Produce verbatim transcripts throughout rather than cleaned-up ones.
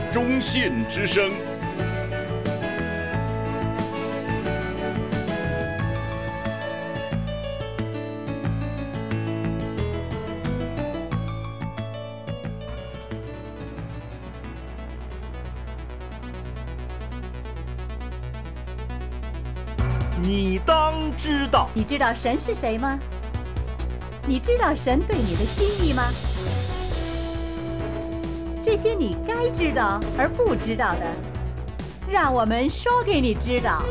中信之声。你当知道。 你知道神是谁吗？你知道神对你的心意吗？这些你该知道而不知道的，让我们说给你知道。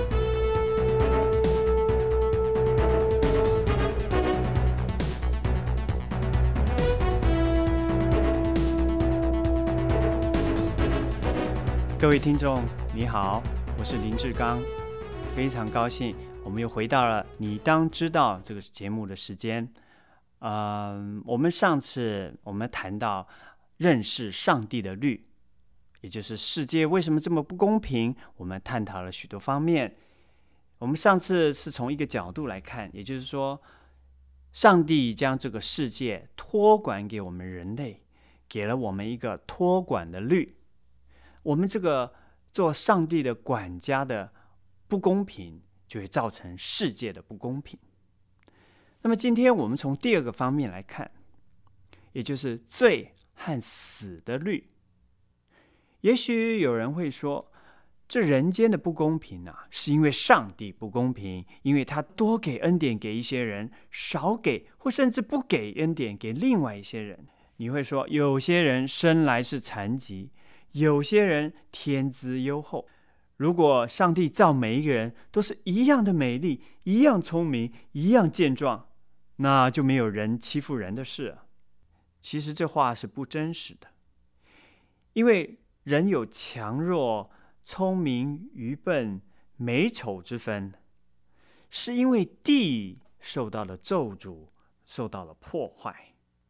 各位听众，你好，我是林志刚，非常高兴我们又回到了你当知道这个节目的时间。呃，我们上次我们谈到认识上帝的律，也就是世界为什么这么不公平，我们探讨了许多方面。我们上次是从一个角度来看，也就是说上帝将这个世界托管给我们人类，给了我们一个托管的律。我们这个做上帝的管家的不公平，就会造成世界的不公平。那么今天我们从第二个方面来看，也就是罪和死的律。也许有人会说，这人间的不公平啊，是因为上帝不公平，因为他多给恩典给一些人，少给或甚至不给恩典给另外一些人。你会说，有些人生来是残疾，有些人天资优厚。如果上帝造每一个人都是一样的美丽，一样聪明，一样健壮，那就没有人欺负人的事了。其实这话是不真实的，因为人有强弱、聪明、愚笨、美丑之分，是因为地受到了咒诅，受到了破坏。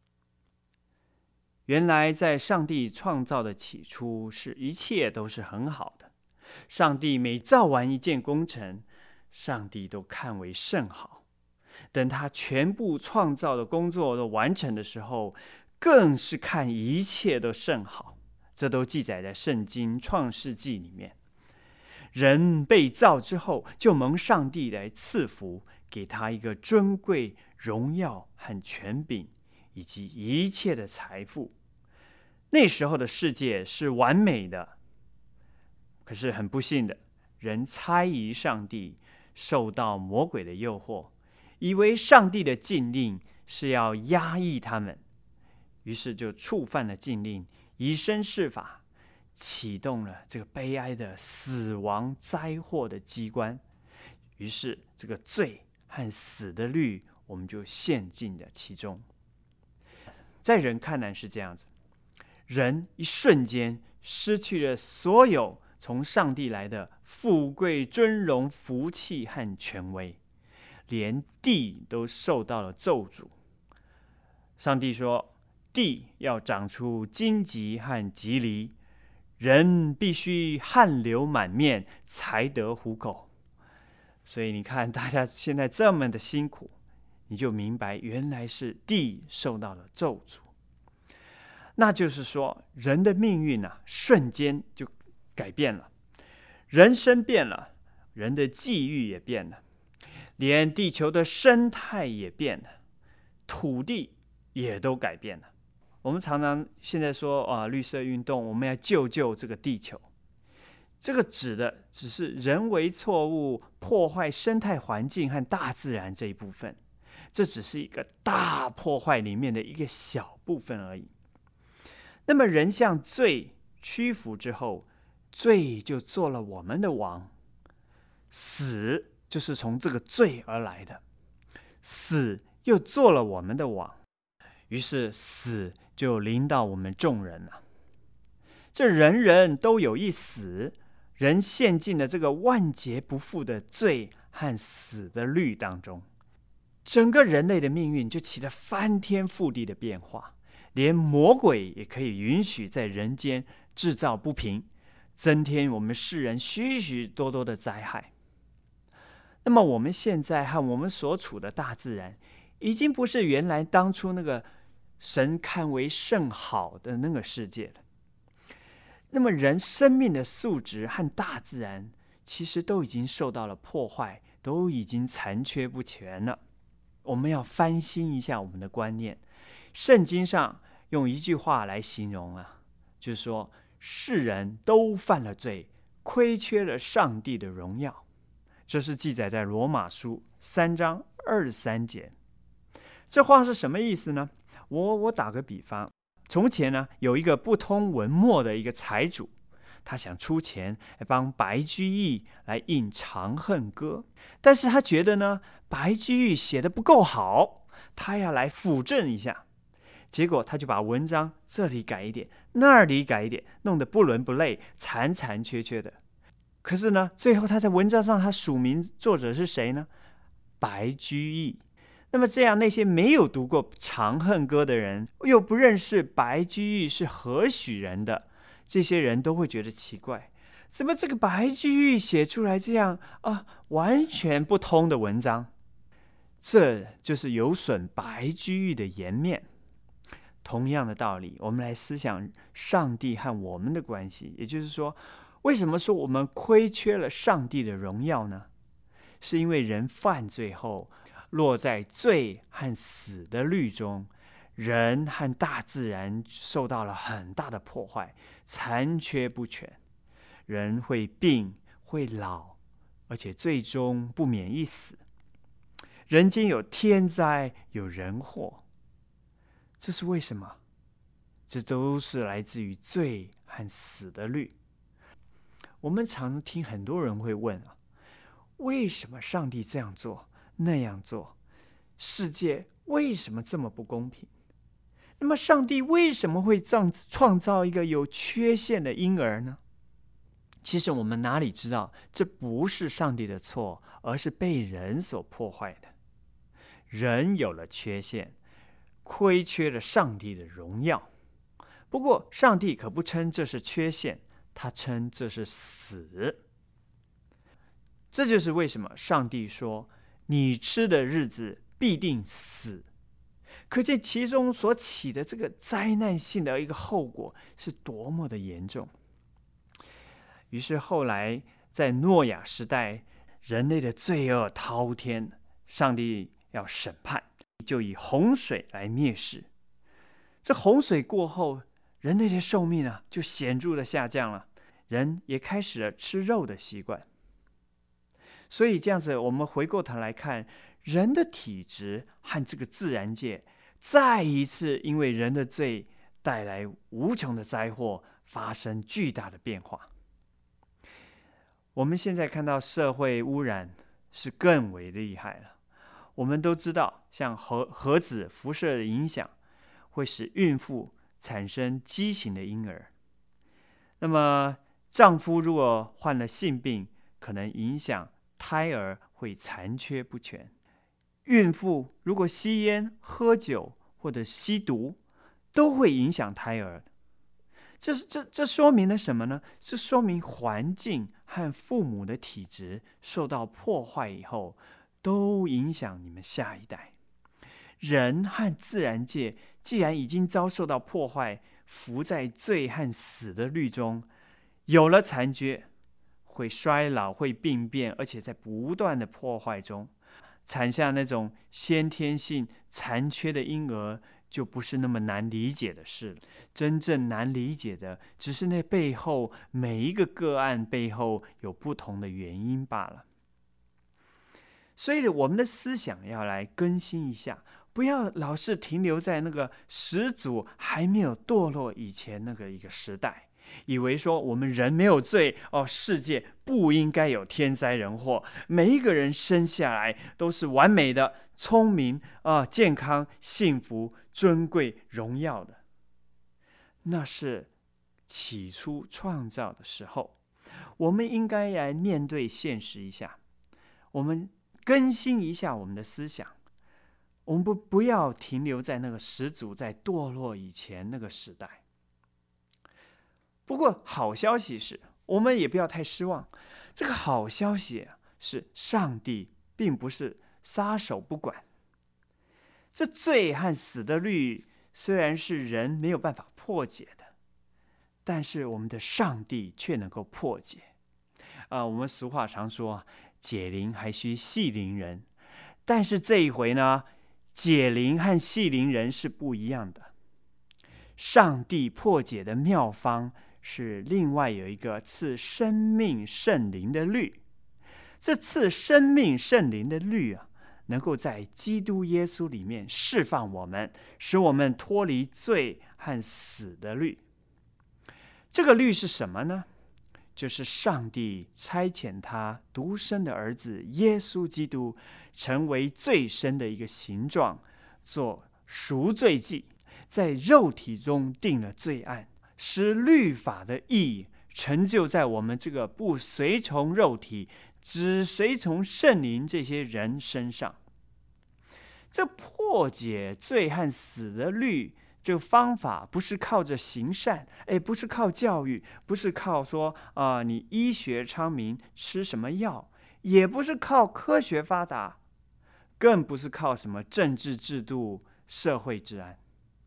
原来在上帝创造的起初，是一切都是很好的。上帝每造完一件工程，上帝都看为甚好。等他全部创造的工作都完成的时候，更是看一切都甚好。这都记载在圣经创世纪里面。人被造之后，就蒙上帝来赐福，给他一个尊贵、荣耀和权柄，以及一切的财富。那时候的世界是完美的。可是很不幸的，人猜疑上帝，受到魔鬼的诱惑，以为上帝的禁令是要压抑他们，于是就触犯了禁令，以身试法，启动了这个悲哀的死亡灾祸的机关。于是这个罪和死的律，我们就陷进了其中。在人看来是这样子，人一瞬间失去了所有从上帝来的富贵、尊荣、福气和权威，连地都受到了咒诅。上帝说，地要长出荆棘和棘藜，人必须汗流满面才得糊口。所以你看，大家现在这么的辛苦，你就明白原来是地受到了咒诅。那就是说，人的命运啊，瞬间就改变了，人生变了，人的际遇也变了，连地球的生态也变了，土地也都改变了。我们常常现在说啊，绿色运动，我们要救救这个地球。这个指的只是人为错误破坏生态环境和大自然这一部分，这只是一个大破坏里面的一个小部分而已。那么人向罪屈服之后，罪就做了我们的王，死就是从这个罪而来的，死又做了我们的王，于是死就临到我们众人了。这人人都有一死，人陷进了这个万劫不复的罪和死的律当中，整个人类的命运就起了翻天覆地的变化。连魔鬼也可以允许在人间制造不平，增添我们世人许许多多的灾害。那么我们现在和我们所处的大自然，已经不是原来当初那个神看为甚好的那个世界了。 那么人生命的素质和大自然其实都已经受到了破坏，都已经残缺不全了。我们要翻新一下我们的观念。圣经上用一句话来形容啊，就是说世人都犯了罪，亏缺了上帝的荣耀。这是记载在罗马书三章二十三节。这话是什么意思呢？我我打个比方，从前呢有一个不通文墨的一个财主，他想出钱帮白居易来印《长恨歌》，但是他觉得呢白居易写的不够好，他要来辅正一下。结果他就把文章这里改一点，那里改一点，弄得不伦不类，残残缺缺的。可是呢，最后他在文章上他署名作者是谁呢？白居易。那么这样，那些没有读过《长恨歌》的人，又不认识白居易是何许人的，这些人都会觉得奇怪，怎么这个白居易写出来这样啊完全不通的文章？这就是有损白居易的颜面。同样的道理，我们来思想上帝和我们的关系，也就是说，为什么说我们亏缺了上帝的荣耀呢？是因为人犯罪后落在罪和死的律中，人和大自然受到了很大的破坏，残缺不全。人会病，会老，而且最终不免一死。人间有天灾，有人祸，这是为什么？这都是来自于罪和死的律。我们常听很多人会问啊，为什么上帝这样做那样做？世界为什么这么不公平？那么上帝为什么会创造一个有缺陷的婴儿呢？其实我们哪里知道，这不是上帝的错，而是被人所破坏的。人有了缺陷，亏缺了上帝的荣耀。不过上帝可不称这是缺陷，他称这是死。这就是为什么上帝说你吃的日子必定死，可见其中所起的这个灾难性的一个后果是多么的严重。于是后来在诺亚时代，人类的罪恶滔天，上帝要审判，就以洪水来灭世。这洪水过后，人类的寿命啊就显著的下降了，人也开始了吃肉的习惯。所以这样子，我们回过头来看，人的体质和这个自然界再一次因为人的罪带来无穷的灾祸，发生巨大的变化。我们现在看到社会污染是更为厉害了。我们都知道，像核核子辐射的影响会使孕妇产生畸形的婴儿。那么丈夫如果患了性病，可能影响胎儿会残缺不全。孕妇如果吸烟、喝酒或者吸毒，都会影响胎儿。这这这说明了什么呢？是说明环境和父母的体质受到破坏以后，都影响你们下一代。人和自然界既然已经遭受到破坏，伏在罪和死的律中，有了残缺，会衰老，会病变，而且在不断的破坏中，产下那种先天性残缺的婴儿，就不是那么难理解的事了。真正难理解的，只是那背后每一个个案背后有不同的原因罢了。所以我们的思想要来更新一下，不要老是停留在那个始祖还没有堕落以前那个一个时代，以为说我们人没有罪哦，世界不应该有天灾人祸，每一个人生下来都是完美的、聪明啊、健康、幸福、尊贵、荣耀的。那是起初创造的时候，我们应该来面对现实一下，我们更新一下我们的思想，我们不不要停留在那个始祖在堕落以前那个时代。不过好消息是，我们也不要太失望。这个好消息是，上帝并不是撒手不管。这罪和死的律虽然是人没有办法破解的， 但是我们的上帝却能够破解。啊，我们俗话常说，解铃还须系铃人。但是这一回呢，解铃和系铃人是不一样的。上帝破解的妙方是另外有一个赐生命圣灵的律。这赐生命圣灵的律啊，能够在基督耶稣里面释放我们，使我们脱离罪和死的律。这个律是什么呢？就是上帝差遣他独生的儿子耶稣基督成为最深的一个形状，做赎罪祭，在肉体中定了罪案，使律法的义成就在我们这个不随从肉体只随从圣灵这些人身上。这破解罪和死的律，这个方法不是靠着行善，哎，不是靠教育，不是靠说啊、呃，你医学昌明吃什么药，也不是靠科学发达，更不是靠什么政治制度、社会治安。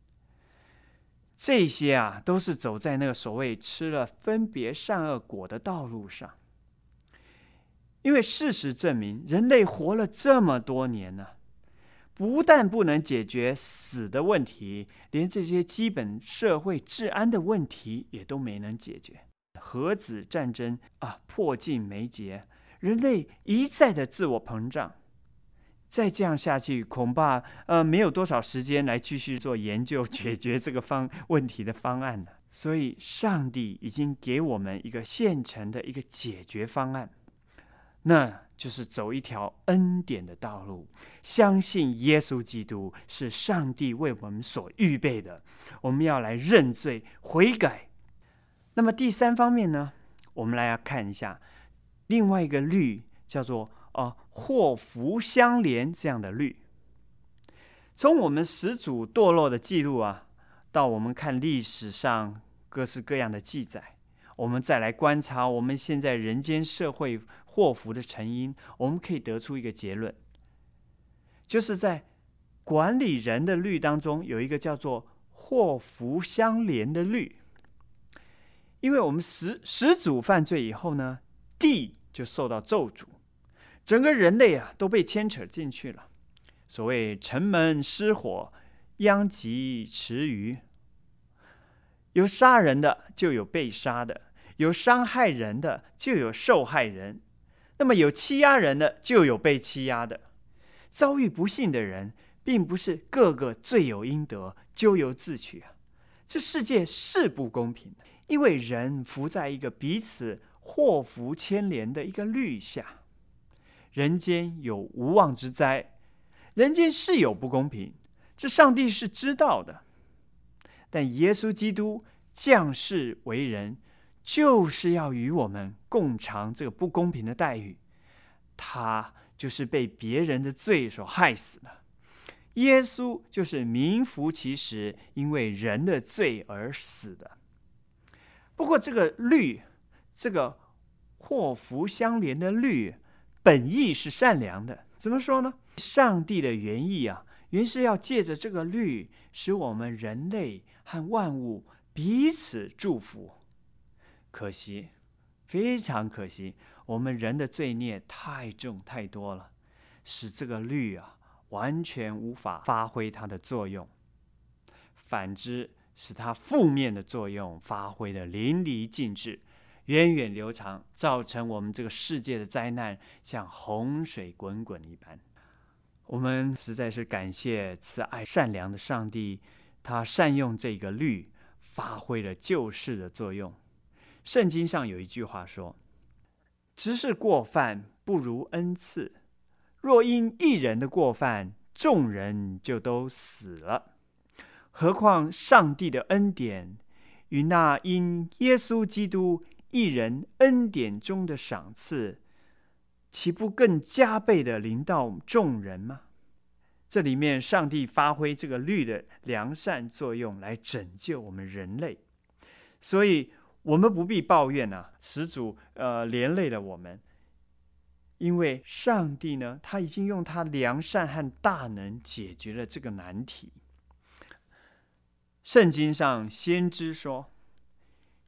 这些啊，都是走在那个所谓吃了分别善恶果的道路上。因为事实证明，人类活了这么多年呢、啊，不但不能解决死的问题，连这些基本社会治安的问题也都没能解决。核子战争啊，迫近眉睫，人类一再的自我膨胀，再这样下去，恐怕呃没有多少时间来继续做研究解决这个方问题的方案了。所以，上帝已经给我们一个现成的一个解决方案。那就是走一条恩典的道路，相信耶稣基督是上帝为我们所预备的。我们要来认罪悔改。那么第三方面呢，我们来看一下另外一个律，叫做呃祸福相连这样的律。从我们始祖堕落的记录啊，到我们看历史上各式各样的记载，我们再来观察我们现在人间社会祸福的成因，我们可以得出一个结论，就是在管理人的律当中，有一个叫做祸福相连的律。因为我们始始祖犯罪以后呢，地就受到咒诅，整个人类啊都被牵扯进去了。所谓城门失火，殃及池鱼，有杀人的就有被杀的，有伤害人的就有受害人，那么有欺压人的就有被欺压的。遭遇不幸的人并不是个个罪有应得，咎由自取啊。这世界是不公平的，因为人伏在一个彼此祸福牵连的一个律下。人间有无妄之灾，人间是有不公平，这上帝是知道的。但耶稣基督降世为人，就是要与我们共尝这个不公平的待遇。他就是被别人的罪所害死的，耶稣就是名副其实因为人的罪而死的。不过这个律，这个祸福相连的律，本意是善良的。怎么说呢？上帝的原意啊，原是要借着这个律，使我们人类和万物彼此祝福。可惜，非常可惜，我们人的罪孽太重太多了，使这个律啊完全无法发挥它的作用，反之使它负面的作用发挥得淋漓尽致，源远流长，造成我们这个世界的灾难像洪水滚滚一般。我们实在是感谢慈爱善良的上帝，他善用这个律，发挥了救世的作用。圣经上有一句话说，只是过犯不如恩赐，若因一人的过犯，众人就都死了。何况上帝的恩典与那因耶稣基督一人恩典中的赏赐，岂不更加倍的临到众人吗？这里面上帝发挥这个律的良善作用来拯救我们人类，所以我们不必抱怨啊，始祖呃连累了我们，因为上帝呢，他已经用他良善和大能解决了这个难题。圣经上先知说，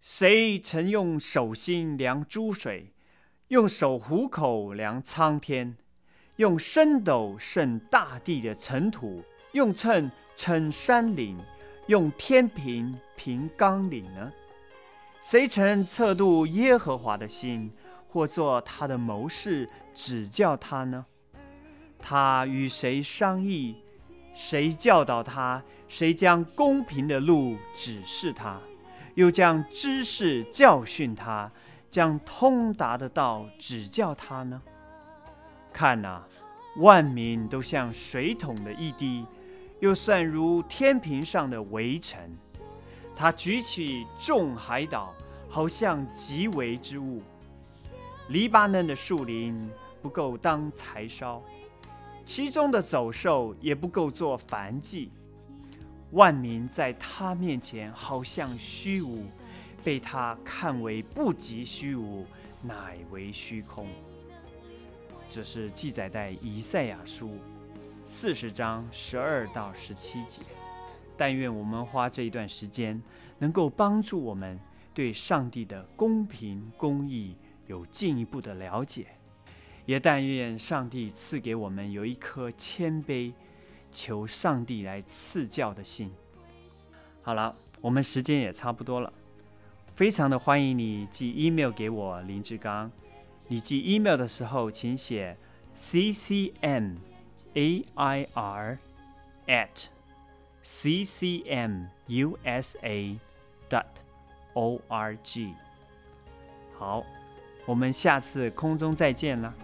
谁曾用手心量诸水，用手虎口量苍天，用升斗盛大地的尘土，用秤称山岭，用天平平冈岭呢？谁曾测度耶和华的心，或做他的谋士指教他呢？他与谁商议？谁教导他？谁将公平的路指示他？又将知识教训他，将通达的道指教他呢？看啊，万民都像水桶的一滴，又算如天平上的微尘。他举起众海岛，好像极微之物。黎巴嫩的树林不够当柴烧，其中的走兽也不够做燔祭。万民在他面前好像虚无，被他看为不及虚无，乃为虚空。这是记载在以赛亚书四十章十二到十七节。但愿我们花这一段时间，能够帮助我们对上帝的公平公义有进一步的了解，也但愿上帝赐给我们有一颗谦卑求上帝来赐教的心。好了，我们时间也差不多了，非常的欢迎你寄 email 给我林志刚。你寄 email 的时候，请写 c c m a i r at c c m u s a dot o r g。好，我们下次空中再见了。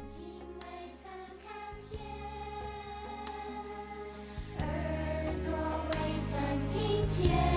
耳朵未曾听见。